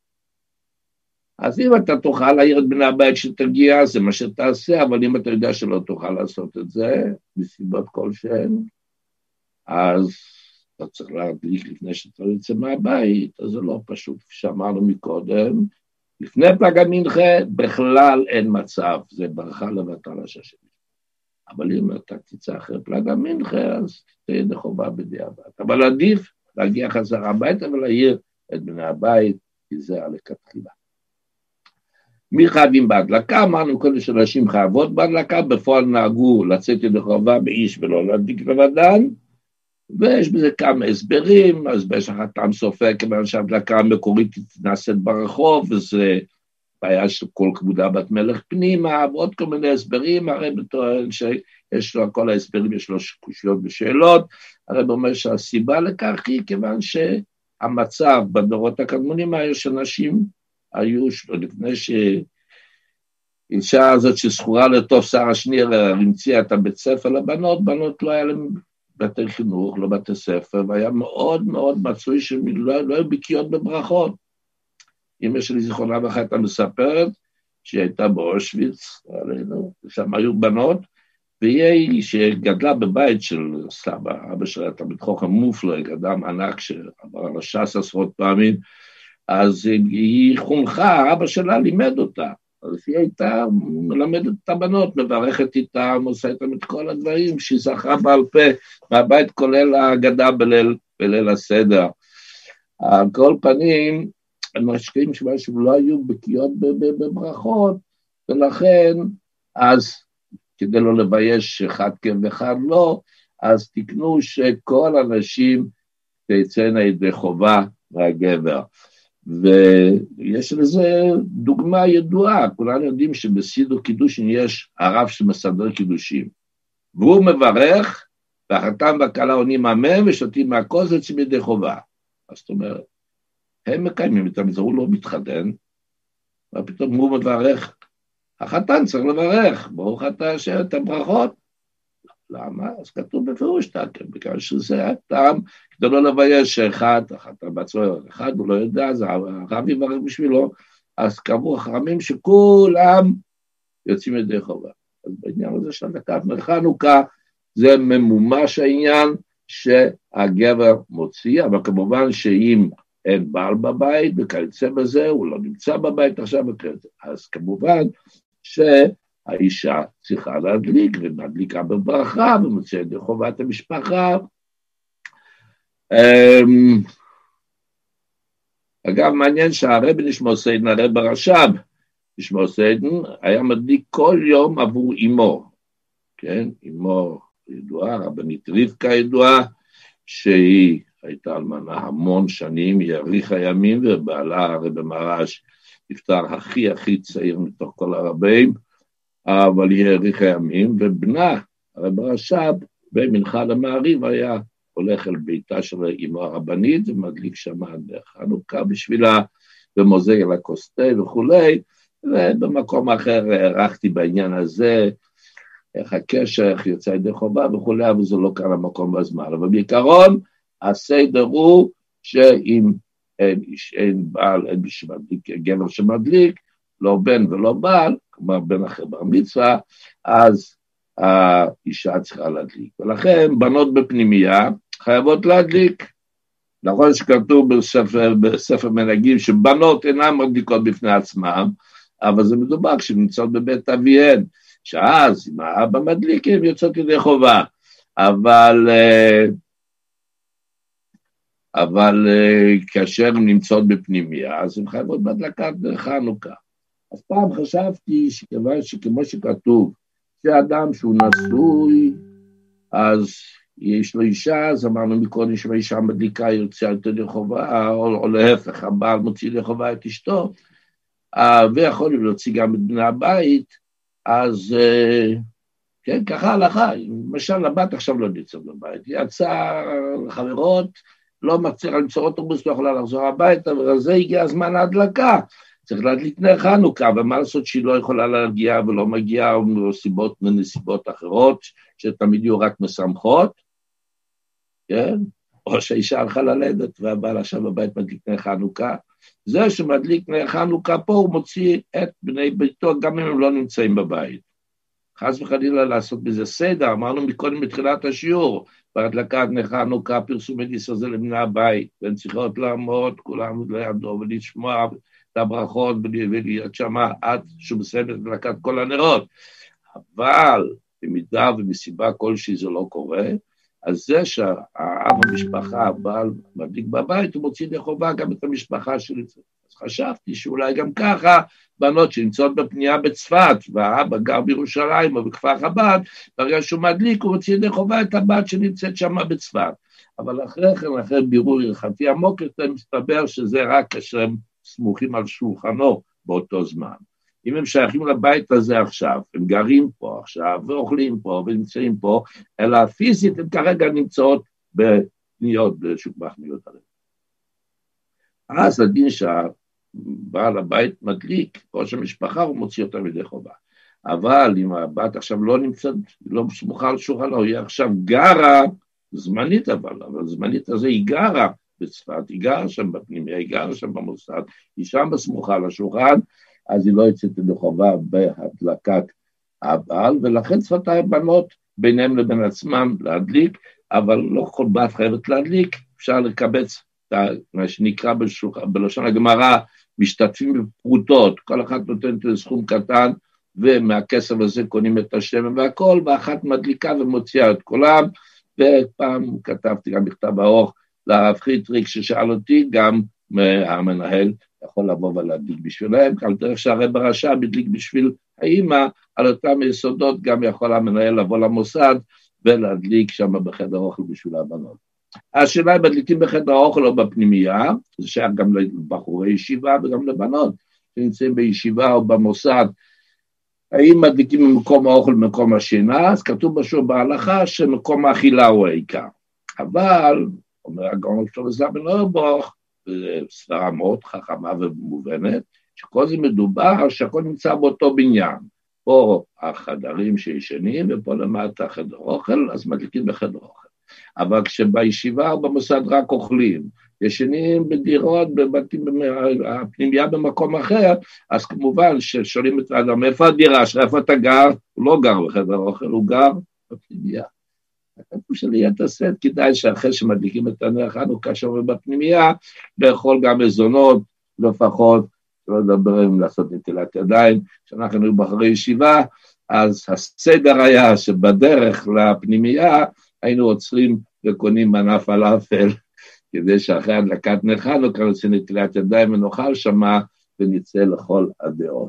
Speaker 1: אז אם אתה תוכל להעיר את בני הבית שתגיע, זה מה שתעשה, אבל אם אתה יודע שלא תוכל לעשות את זה, מסיבות כלשהן, אז אתה צריך להדליק לפני שאתה יוצא מהבית, אז זה לא פשוט, שאמרנו מקודם, לפני פלג המנחה בכלל אין מצב, זה ברכה לבטל השם. אבל אם אתה תצא אחרי פלג המנחה, אז תהיה ידי חובה בדיעבד. אבל עדיף להגיע חזרה הביתה ולהעיר את בני הבית, כי זה הלכתחילה. מי חייבים בהדלקה? אמרנו קודם שאנשים חייבות בהדלקה, בפועל נהגו לצאת ידי חובה באיש ולא להדליק לבדן, ויש בזה כמה הסברים, אז יש לך טעם סופר, כיוון שההדלקה המקורית נעשית ברחוב, וזה בעיה של כל כבודה בת מלך פנימה, ועוד כל מיני הסברים, הרי בטוען שיש לו, כל ההסברים יש לו קושיות ושאלות, הרי אומר שהסיבה לכך היא, כיוון שהמצב בדורות הקדמונים היו שאנשים היו, לפני שאישה הזאת שזכורה לטוב שרה שניר, המציאה את הבית ספר לבנות, בנות לא היה להם בתי חינוך, לא בתי ספר, והיה מאוד מאוד מצוי שלא היו בקיאות בברכות. אמא שלי זיכרונה לברכה הייתה מספרת, שהיא הייתה באושוויץ, שם היו בנות, והיא שגדלה בבית של סבא, אבא שלה הייתה בתחוך המופלג, אדם ענק שעבר על הש"ס עשרות פעמים, אז היא חונכה, אבא שלה לימד אותה, אז היא הייתה מלמדת את הבנות, מברכת איתם, עושה איתם את כל הדברים שהיא זכרה בעל פה, מהבית כולל ההגדה בליל הסדר. על כל פנים, אנשים שלא היו בקיאות בברכות, ולכן, אז כדי לא לבייש אחד כן ואחד לא, אז תקנו שכל אנשים תצאנה ידי חובה מהגבר. ויש לזה דוגמה ידועה, כולנו יודעים שבסידור קידושין יש הרב שמסדר קידושים, והוא מברך, והחתן והכלה עונים אמן ושותים מהכוס ויוצאים ידי חובה. אז זאת אומרת, הם מקיימים את המצווה, הוא לא מתחתן, ופתאום הוא מברך, החתן צריך לברך, ברוך אתה השם, את הברכות. למה? אז כתוב בפירוש תקם, בגלל שזה הטעם, כדי לא לבייש שאחד, החתן בעצמו אחד, הוא לא יודע, אז הרב יברך בשבילו, אז קבעו החכמים שכולם יוצאים ידי חובה. אז בעניין הזה של הדלקת נר חנוכה, זה ממומש העניין שהגבר מוציא, אבל כמובן שאם אין בעל בבית, וכיוצא בזה, הוא לא נמצא בבית עכשיו, אז כמובן שהאישה צריכה להדליק, ומדליקה בברכה, ומוציא ידי חובת המשפחה. אגב, מעניין שהרבי נשמעו סיידן, הרבי הרש"ב, נשמעו סיידן, היה מדליק כל יום עבור אמו, כן, אמו ידועה, רבנית רבקה ידועה, שהיא הייתה אלמנה המון שנים, היא האריכה ימים, ובעלה הרבי מרש נפטר הכי צעיר מתוך כל הרבים, אבל היא האריכה ימים, ובנה הרבי הרש"ב במנחה למעריב היה הולך אל ביתה של אמו הרבנית, ומדליק שם נר חנוכה בשבילה, ומוזג על הכוס תה וכולי, ובמקום אחר הערכתי בעניין הזה, איך הקשר, איך יוצא ידי חובה וכולי, אבל זה לא קרה מקום בזמן. אבל בעיקרון, הסדר הוא שאם אין בעל, אין שמדליק, גבר שמדליק, לא בן ולא בעל, כלומר בן אחר בר מצווה, אז האישה צריכה להדליק. ולכן בנות בפנימייה חייבות להדליק. נכון שכתוב בספר מנהגים שבנות אינן מדליקות בפני עצמם, אבל זה מדובר כשנמצאות בבית אביהן, שאז אם האבא מדליק הם יוצאות ידי חובה, אבל כאשר הן נמצאות בפנימיה, אז הן חייבות בהדלקת נר חנוכה. אז פעם חשבתי שכיוון שכמו שכתוב, שאדם שהוא נשוי, אז יש לו אישה, אז אמרנו מקודם שהאישה מדליקה יוצאה ידי חובה, או להפך, הבעל מוציא ידי חובה את אשתו, ויכול להוציא גם את בני הבית, אז כן, ככה הלכה, למשל הבת עכשיו לא נמצאת בבית, היא יצאה לחברות, לא מצליחה למצוא אוטובוס, לא יכולה לחזור הביתה, וזה הגיע הזמן ההדלקה, צריך להדליק נר חנוכה, ומה לעשות שהיא לא יכולה להגיע ולא מגיעה, מנסיבות אחרות, שתמיד יהיו רק משמחות, כן? או שהאישה הלכה ללדת, והבעל עכשיו בבית מדליק נר חנוכה, זה שמדליק נר חנוכה פה, הוא מוציא את בני ביתו, גם אם הם לא נמצאים בבית. חס וחלילה לעשות בזה סדר, אמרנו מקודם בתחילת השיעור, בהדלקת נר חנוכה, פרסום הגיסר זה לבני הבית, והן צריכות לעמוד, כולם לידו, ולשמוע את הברכות, ולהיות שמה עד שהוא מסיים את הדלקת כל הנרות. אבל, במידה ומסיבה כלשהי זה לא קורה, אז זה שהאב המשפחה, הבעל מדליק בבית, הוא מוציא לחובה גם את המשפחה שלי. אז חשבתי שאולי גם ככה, בנות שנמצאות בפנייה בצפת, והאבא גר בירושלים או בכפר חב"ד, ברגע שהוא מדליק, הוא מוציא לחובה את הבת שנמצאת שם בצפת. אבל אחרי כן, אחרי בירור הלכתי עמוק, מסתבר שזה רק כאשר הם סמוכים על שולחנו באותו זמן. אם הם שייכים לבית הזה עכשיו, הם גרים פה עכשיו, ואוכלים פה, ונמצאים פה, אלא פיזית הם כרגע נמצאות בפניות, בשוק מחניות עליהם. אז הדין שהבעל הבית מדליק, ראש המשפחה, הוא מוציא אותה מדי חובה. אבל אם הבת עכשיו לא נמצאת, לא סמוכה על שולחנו, היא עכשיו גרה, זמנית אבל זמנית הזה היא גרה בצפת, היא גרה שם בפנימיה, היא גרה שם במוסד, היא שם בסמוכה על השולחן, אז היא לא יצאת לחובה בהדלקת הבעל, ולכן צריכות הבנות ביניהם לבין עצמם להדליק, אבל לא כל בת חייבת להדליק, אפשר לקבץ מה שנקרא בלשון הגמרא, משתתפים בפרוטות, כל אחת נותנת לסכום קטן, ומהכסף הזה קונים את השמן והכל, ואחת מדליקה ומוציאה את כולם, ופעם כתבתי גם מכתב ארוך לרב חיטריק ששאל אותי גם, המנהל יכול לבוא ולהדליק בשבילם, על דרך שהרב הרש"ב הדליק בשביל האמא, על אותם יסודות גם יכול המנהל לבוא למוסד, ולהדליק שם בחדר אוכל בשביל הבנות. השאלה אם מדליקים בחדר האוכל או בפנימייה, זה שייך גם לבחורי ישיבה וגם לבנות, שנמצאים בישיבה או במוסד, האם מדליקים ממקום האוכל במקום השינה, אז כתוב בשור בהלכה שמקום האכילה הוא העיקר. אבל, אומר הגאון שלמה זלמן אוירבך, סברה מאוד חכמה ומובנת, שכל זה מדובר שהכל נמצא באותו בניין. פה החדרים שישנים ופה למטה חדר אוכל, אז מדליקים בחדר אוכל. אבל כשבישיבה או במוסד רק אוכלים, ישנים בדירות, בבתים, הפנימיה במקום אחר, אז כמובן ששואלים את האדם, איפה הדירה, איפה אתה גר? הוא לא גר בחדר אוכל, הוא גר בפנימיה. הכתוב שלי יתעשת, כדאי שאחרי שמדליקים את הנר חנוכה שאומר בפנימיה, לאכול גם מזונות, לפחות, לא לדבר עם לעשות נטילת ידיים, כשאנחנו היינו בחרי ישיבה, אז הסדר היה שבדרך לפנימיה, היינו עוצרים וקונים מנה פלאפל, כדי שאחרי הדלקת נר חנוכה נעשה נטילת ידיים ונאכל שמה, ונצא לכל הדעות.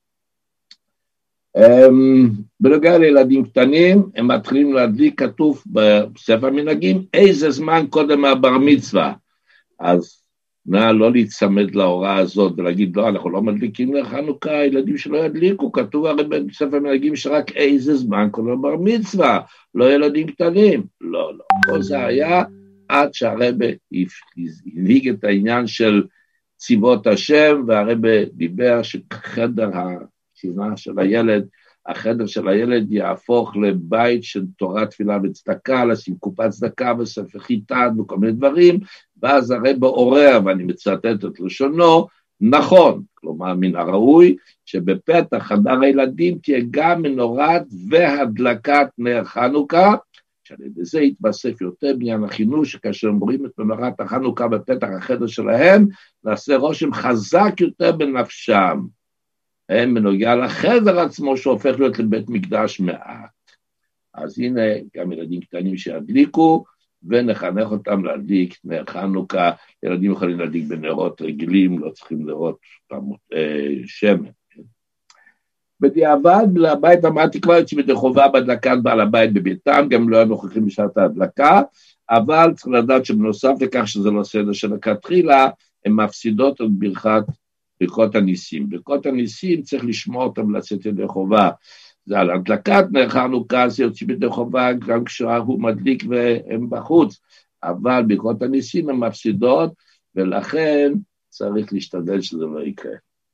Speaker 1: בנוגע לילדים קטנים, הם מתחילים להדליק, כתוב בספר מנהגים, איזה זמן קודם הבר מצווה. אז נא לא להצמד להוראה הזאת ולהגיד, לא, אנחנו לא מדליקים נר חנוכה, הילדים שלא ידליקו, כתוב הרי בספר מנהגים שרק איזה זמן קודם הבר מצווה, לא ילדים קטנים. לא, לא, כל זה היה עד שהרבא הנהיג את העניין של צבאות השם, והרבא דיבר שחדר השינה של הילד, החדר של הילד יהפוך לבית של תורת תפילה וצדקה, לשים קופת צדקה וספר חיטה וכל מיני דברים, ואז הרבא עורר, ואני מצטט את לשונו, נכון, כלומר מן הראוי, שבפתח חדר הילדים תהיה גם מנורת והדלקת נר חנוכה, שעל ידי זה יתווסף יותר בעניין החינוך, שכאשר הם רואים את מנורת החנוכה בפתח החדר שלהם, נעשה רושם חזק יותר בנפשם, הם בנוגע לחדר עצמו שהופך להיות לבית מקדש מעט. אז הנה גם ילדים קטנים שידליקו, ונחנך אותם להדליק נר חנוכה, ילדים יכולים להדליק בנרות רגילים, לא צריכים לראות שמן. בדיעבד, לבית אמרתי כבר יוצאים ידי חובה בהדלקת בעל הבית בביתם, גם לא נוכחים בשעת ההדלקה, אבל צריך לדעת שבנוסף לכך שזה לא סדר שלכתחילה, הן מפסידות את ברכות הניסים. ברכות הניסים צריך לשמוע אותם לצאת ידי חובה, זה על הדלקת נר חנוכה, זה יוצאים ידי חובה גם כשהוא מדליק והם בחוץ, אבל ברכות הניסים הן מפסידות, ולכן צריך להשתדל שזה לא יקרה.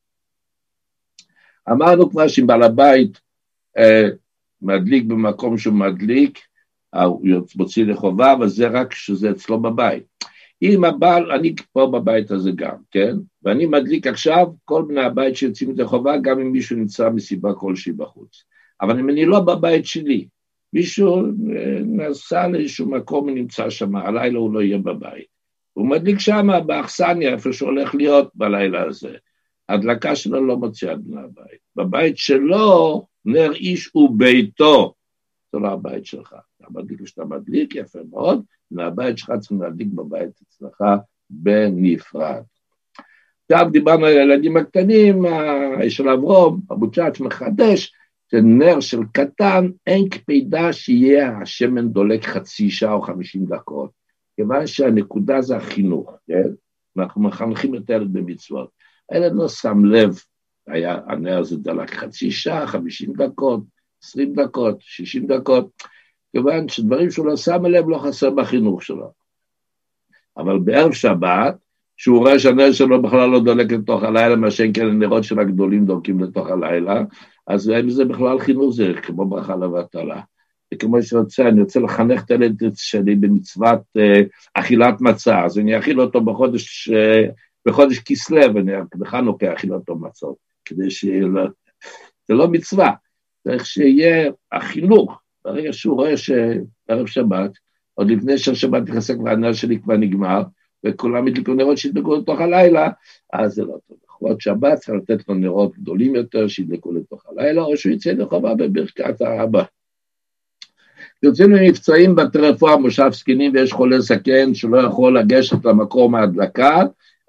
Speaker 1: אמרנו כבר שאם בעל הבית מדליק במקום שהוא מדליק, הוא מוציא לחובה, אבל זה רק שזה אצלו בבית. אם הבעל, אני פה בבית הזה גם, כן? ואני מדליק עכשיו כל בני הבית שיוצאים לחובה, גם אם מישהו נמצא מסיבה כלשהי בחוץ. אבל אם אני לא בבית שלי, מישהו נסע לאיזשהו מקום ונמצא שם, הלילה הוא לא יהיה בבית. הוא מדליק שם באכסניה, איפה שהוא הולך להיות בלילה הזה. ההדלקה שלו לא מוציאה בני הבית. בבית שלו, נר איש וביתו, זה לא הבית שלך. אתה מדליק כשאתה מדליק, יפה מאוד, בני הבית שלך צריכים להדליק בבית אצלך בנפרד. עכשיו דיברנו על הילדים הקטנים, של אברום, אבו צ'אץ' מחדש, שנר של קטן, אין קפידה שיהיה השמן דולק חצי שעה או 50 דקות, כיוון שהנקודה זה החינוך, כן? אנחנו מחנכים את הילד במצוות. הילד לא שם לב, הנר הזה דלק חצי שעה, 50 דקות, 20 דקות, 60 דקות, כיוון שדברים שהוא לא שם לב לא חסר בחינוך שלו. אבל בערב שבת, שהוא רואה שהנר שלו בכלל לא דולק לתוך הלילה, מה שאין כן הנרות של הגדולים דולקים לתוך הלילה, אז זה בכלל חינוך, זה כמו ברכה לבטלה. וכמו שרוצה, אני רוצה לחנך את הילד שלי במצוות אכילת מצה, אז אני אכיל אותו בחודש כסלו, ואני בחנוכה אכיל אותו מצות, כדי שיהיה לו, זה לא מצווה, צריך שיהיה החינוך, ברגע שהוא רואה שערב שבת, עוד לפני שהשבת נכנסה כבר הנר שלי כבר נגמר, וכולם ידליקו נרות שידלקו לתוך הלילה, אז זה לא טוב. לכבוד שבת צריך לתת לו נרות גדולים יותר שידלקו לתוך הלילה, או שהוא יצא לחובה בברכת האבא. יוצאים למבצעים בתי רפואה, מושב סקינים, ויש חולה סכן שלא יכול לגשת למקום ההדלקה,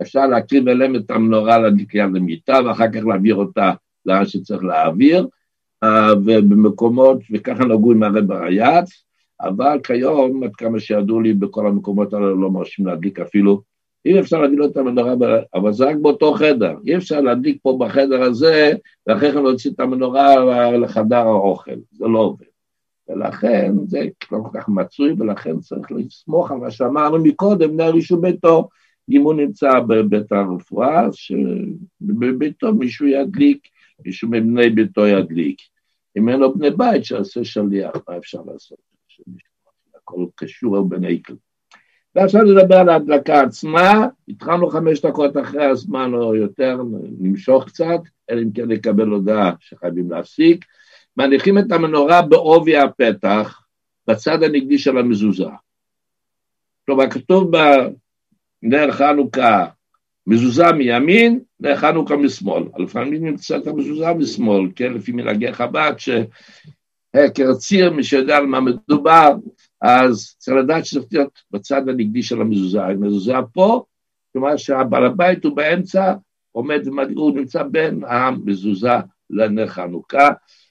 Speaker 1: אפשר להקריב אליהם את המנורה להדליק ליד המיטה, ואחר כך להעביר אותה לאן שצריך להעביר, ובמקומות, וככה נגעו עם הרב הרייץ, אבל כיום, עד כמה שידעו לי, בכל המקומות האלה לא מרשים להדליק אפילו, אי אפשר להדליק את המנורה, אבל זה רק באותו חדר, אי אפשר להדליק פה בחדר הזה, ואחרי כן להוציא את המנורה לחדר האוכל, זה לא עובד. ולכן זה לא כל כך מצוי, ולכן צריך לסמוך על מה שאמרנו מקודם, בני רישום ביתו, אם הוא נמצא בבית הרפואה, שבביתו מישהו ידליק, מישהו מבני ביתו ידליק. אם אין לו בני בית, שעשה שליח, מה אפשר לעשות? הכל קשור בני כלל. ועכשיו נדבר על ההדלקה עצמה, התחלנו 5 דקות אחרי הזמן או יותר, נמשוך קצת, אלא אם כן לקבל הודעה שחייבים להפסיק, מניחים את המנורה בעובי הפתח, בצד הנגדי של המזוזה. כלומר, כתוב בנר חנוכה, מזוזה מימין, נר חנוכה משמאל. לפעמים נמצא את המזוזה משמאל, כן, לפי מנהגי חב"ד, כרציר, מי שיודע על מה מדובר, אז צריך לדעת שצריך להיות בצד הנגדי של המזוזה. המזוזה פה, כלומר שהבעל הבית הוא באמצע, עומד, הוא נמצא בין המזוזה לנר חנוכה,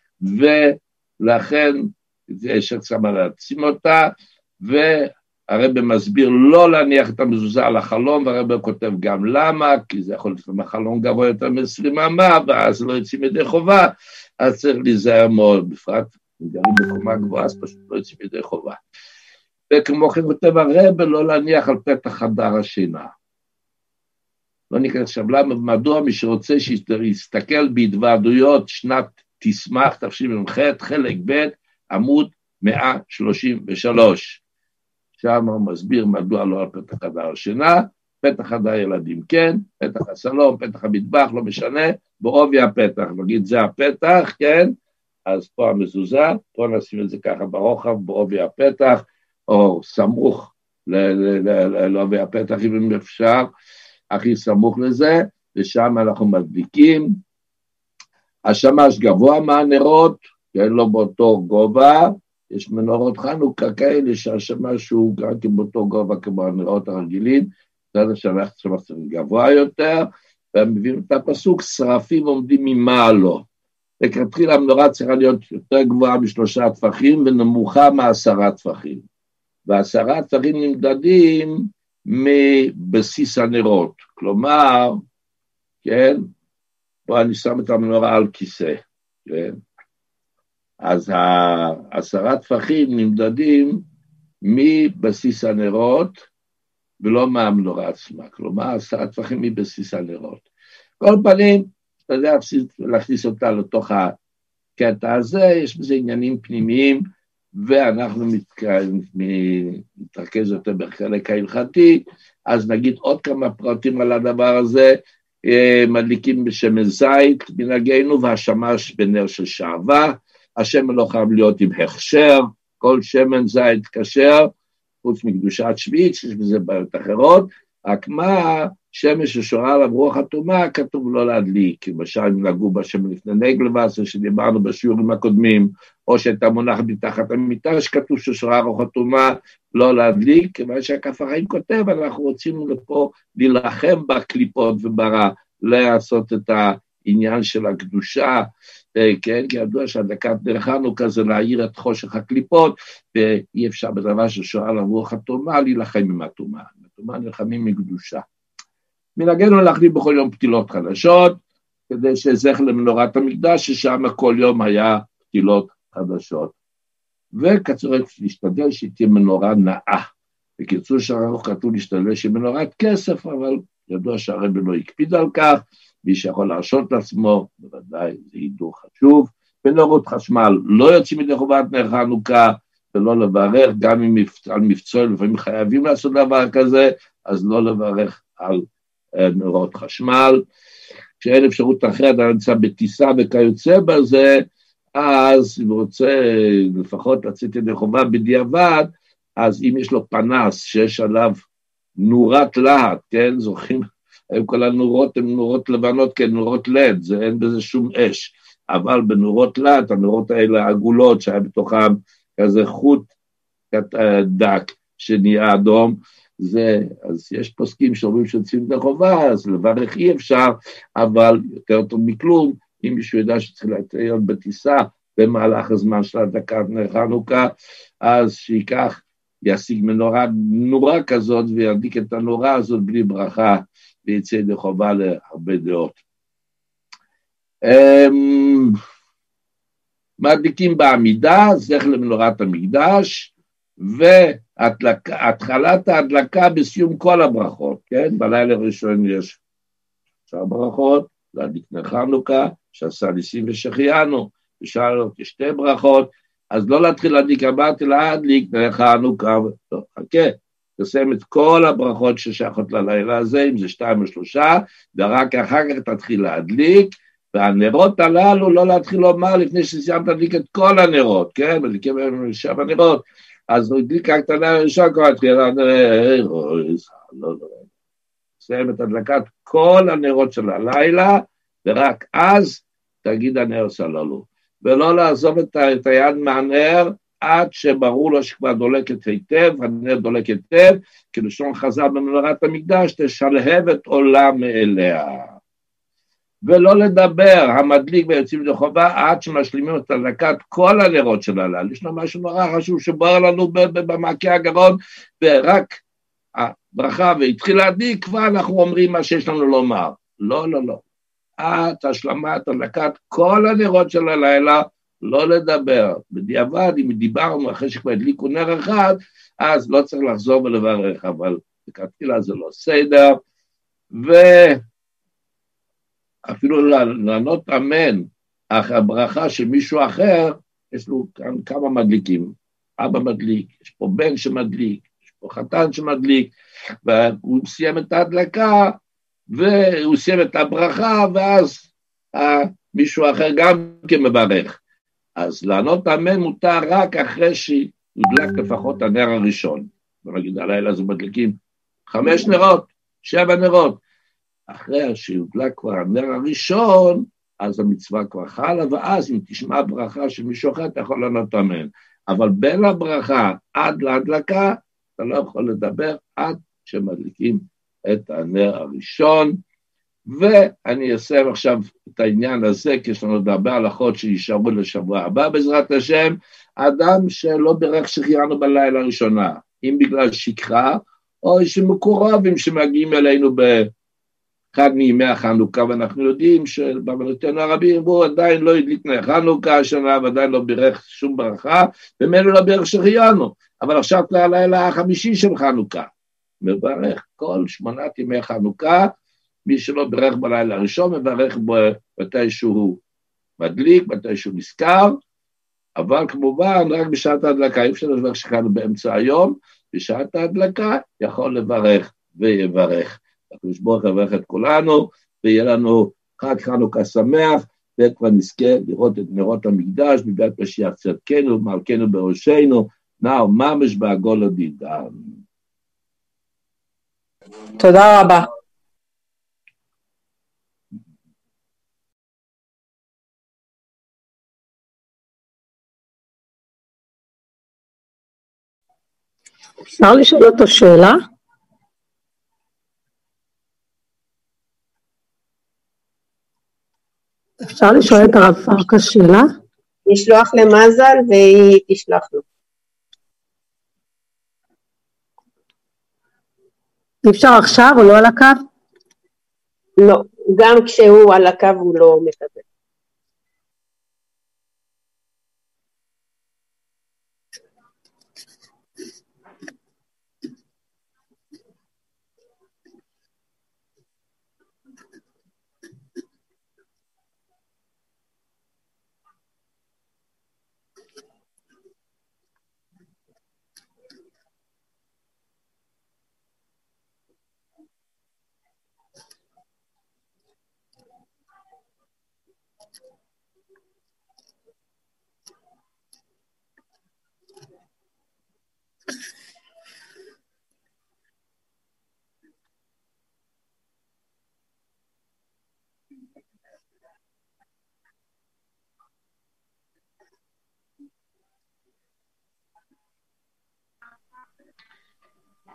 Speaker 1: ולכן שצריך להעצים אותה, והרב מסביר לא להניח את המזוזה על החלום, והרב כותב גם למה, כי זה יכול להיות החלום גבוה יותר מ-20 אמה, ואז לא יוצאים ידי חובה, אז צריך להיזהר מאוד, בפרט אם גרים בקומה גבוהה, אז פשוט לא יוצאים ידי חובה. וכמו כן כותב הרב, לא להניח על פתח חדר השינה. לא ניכנס עכשיו למה, מדוע מי שרוצה שיסתכל בהתוועדויות שנת תשמח, תשמ"ח, חלק ב', עמוד 133. שם הוא מסביר מדוע לא על פתח חדר השינה, פתח חדר ילדים כן, פתח הסלון, פתח המטבח, לא משנה, בעובי הפתח, נגיד זה הפתח, כן, אז פה המזוזה, פה נשים את זה ככה ברוחב, בעובי הפתח, או סמוך לעובי הפתח, אם אפשר, הכי סמוך לזה, ושם אנחנו מדליקים, השמש גבוה מהנרות, כן, לא באותו גובה, יש מנורות חנוכה כאלה שהשמש הוא גם באותו גובה כמו הנרות הרגילים, זה השמש גבוה יותר, והם מביאים את הפסוק, שרפים עומדים ממעלו. לכתחילה המנורה צריכה להיות יותר גבוהה מ3 טפחים, ונמוכה מ10 טפחים. ו10 טפחים נמדדים מבסיס הנרות, כלומר, כן, פה אני שם את המנורה על כיסא, כן, אז 10 טפחים נמדדים מבסיס הנרות, ולא מהמנורה עצמה, כלומר 10 טפחים מבסיס הנרות. כל פנים, אתה יודע להכניס אותה לתוך הקטע הזה, יש בזה עניינים פנימיים, ואנחנו נתרכז יותר בחלק ההלכתי, אז נגיד עוד כמה פרטים על הדבר הזה, מדליקים בשמן זית מנהגנו, והשמש בנר של שעווה, השמן לא חייב להיות עם הכשר, כל שמן זית כשר, חוץ מקדושת שביעית, שיש בזה בעיות אחרות, רק מה, שמן ששורה עליו רוח הטומאה, כתוב לא להדליק, למשל אם נגעו בשמן לפני נגל ועשה, שדיברנו בשיעורים הקודמים, או שהייתה מונחת מתחת המיטה, שכתוב ששורה רוח הטומאה, לא להדליק, כיוון שהכף החיים כותב, אנחנו רוצים לפה להילחם בקליפות וברע, לעשות את העניין של הקדושה, כן, כי ידוע שהדלקת נר חנוכה זה להאיר את חושך הקליפות, ואי אפשר בדבר ששורה על רוח הטומאה, להילחם עם הטומאה. הטומאה נלחמים מקדושה. מנהגנו להחליף בכל יום פתילות חדשות, כדי שזכר למנורת המקדש, ששם כל יום היה פתילות חדשות. וקצורת להשתדל שתהיה מנורה נאה. בקיצור שהרב כתוב להשתדל שהיא מנורת כסף, אבל ידוע שהרב לא הקפיד על כך, מי שיכול להרשות לעצמו, בוודאי זה הידור חשוב. בנורות חשמל לא יוצאים מדי חובת נר חנוכה, ולא לברך, גם אם על מבצוע, לפעמים חייבים לעשות דבר כזה, אז לא לברך על נורות חשמל. כשאין אפשרות אחרת, אני נמצא בטיסה וכיוצא בזה, אז אם רוצה לפחות לצאת ידי חובה בדיעבד, אז אם יש לו פנס שיש עליו נורת להט, כן, זוכרים, כל הנורות הן נורות לבנות, כן, נורות לד, זה אין בזה שום אש, אבל בנורות להט, הנורות האלה העגולות, שהיה בתוכם כזה חוט דק שנהיה אדום, אז יש פוסקים שאומרים שיוצאים ידי חובה, אז לברך אי אפשר, אבל יותר טוב מכלום, אם מישהו ידע שצריך להיות בטיסה, במהלך הזמן של הדלקת נר חנוכה, אז שיקח, ישיג נורה כזאת, וידליק את הנורה הזאת בלי ברכה, ויצא ידי חובה להרבה דעות. מדליקים בעמידה, זכר למנורת המקדש, והתחלת ההדלקה בסיום כל הברכות, כן? בלילה הראשון יש 9 ברכות, להדליק נר חנוכה, שעשה ניסים ושחיינו, ושאלות יש 2 ברכות, אז לא להתחיל להדליק, אמרתי להדליק נר חנוכה, לא, חכה, תסיים את כל הברכות ששייכות ללילה הזה, אם זה 2 או 3, ורק אחר כך תתחיל להדליק, והנרות הללו לא להתחיל לומר לפני שסיימת להדליק את כל הנרות, כן? מדליקים 7 נרות, אז הוא הדליק רק את הנר הראשון, כבר התחיל סיים את הדלקת כל הנרות של הלילה, ורק אז תגיד הנר סללו. ולא לעזוב את היד מהנר, עד שברור לו שכבר דולקת היטב, הנר דולק היטב, כלשון חז"ל במנורת המקדש, תשלהב את עולה מאליה. ולא לדבר, המדליק ויוצאים ידי חובה, עד שמשלימים את הדלקת כל הנרות של הלילה. יש לנו משהו נורא חשוב שבוער לנו במעקה הגרון, ורק הברכה והתחיל להדליק, כבר אנחנו אומרים מה שיש לנו לומר. לא, לא, לא. עד השלמת הדלקת כל הנרות של הלילה, לא לדבר. בדיעבד, אם דיברנו אחרי שכבר הדליקו נר אחד, אז לא צריך לחזור ולברך, אבל בכתחילה זה לא סדר, ואפילו לענות אמן, אך הברכה של מישהו אחר, יש לו כאן כמה מדליקים, אבא מדליק, יש פה בן שמדליק, יש פה חתן שמדליק, והוא סיים את ההדלקה, והוא סיים את הברכה, ואז מישהו אחר גם כמברך. אז לענות אמן מותר רק אחרי שיודלק לפחות הנר הראשון. נגיד הלילה זה מדליקים 5 נרות, 7 נרות. אחרי שיודלק כבר הנר הראשון, אז המצווה כבר חלה, ואז אם תשמע ברכה של מישהו אחר, אתה יכול לענות אמן. אבל בין הברכה עד להדלקה, אתה לא יכול לדבר עד שמדליקים את הנר הראשון. ואני אסיים עכשיו את העניין הזה, כי יש לנו הרבה הלכות שישארו לשבוע הבא בעזרת השם. אדם שלא בירך שהחיינו בלילה הראשונה, אם בגלל שכחה, או שמקורבים שמגיעים אלינו באחד מימי החנוכה, ואנחנו יודעים שבבנותינו הרבים הוא עדיין לא הדליק נר חנוכה השנה, ועדיין לא בירך שום ברכה, ומילא לא בירך שהחיינו, אבל עכשיו כבר הלילה החמישי של חנוכה, מברך כל 8 ימי חנוכה, מי שלא בירך בלילה הראשון, מברך מתי שהוא מדליק, מתי שהוא נזכר, אבל כמובן רק בשעת ההדלקה, אי אפשר לברך שכאן באמצע היום, בשעת ההדלקה יכול לברך ויברך. הקדוש ברוך הוא יברך את כולנו, ויהיה לנו חג חנוכה שמח, וכבר נזכה לראות את נרות המקדש, מבית משיח צדקנו, מלכנו בראשנו, נאו ממש בעגול הדידן.
Speaker 2: תודה רבה. אפשר לשאול אותו שאלה? אפשר לשאול את הרב פרקש שאלה?
Speaker 3: נשלוח למזל והיא תשלח לו.
Speaker 2: אפשר עכשיו או לא על הקו?
Speaker 3: לא, גם כשהוא על הקו הוא לא מקבל.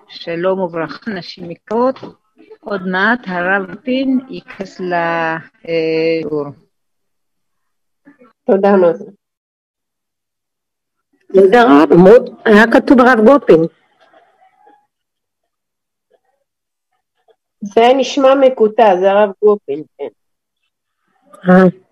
Speaker 4: שלום וברכה, נשים יקרות, עוד מעט הרב פין ייכנס לשיעור.
Speaker 3: תודה מה זה.
Speaker 2: זה הרב, היה כתוב הרב גופין.
Speaker 3: זה נשמע מקוטע, זה הרב גופין, כן.